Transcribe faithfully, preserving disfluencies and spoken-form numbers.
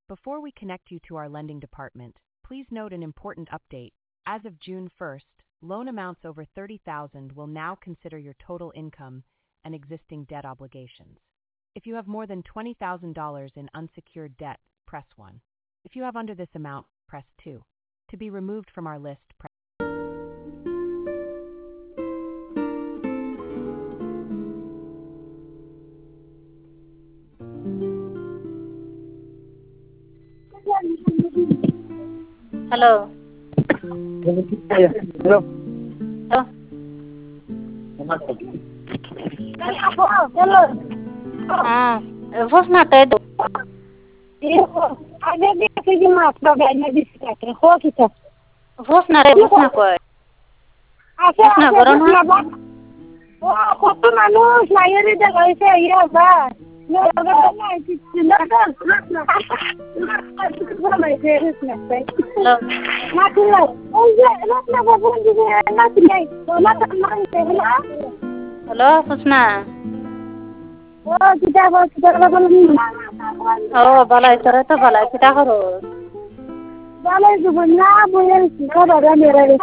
Before we connect you to our lending department, please note an important update. As of June first, loan amounts over thirty thousand dollars will now consider your total income and existing debt obligations. If you have more than twenty thousand dollars in unsecured debt, press one. If you have under this amount, press two. To be removed from our list, press Hello. Hello. Hello. Hello. Ah, eu vou matar do. Às vezes eu fiz uma prova na bicicleta. Roquita. Vou na re, vou na coisa. Assim, na agora não. Oh, quanto na luz, na ilha da luz aí, vai. Não, não, não, Hello, Husna. Oh, kita bawa kita bawa Oh, balai cara tu balai kita karo. balai tu benar boleh kita bawa merah.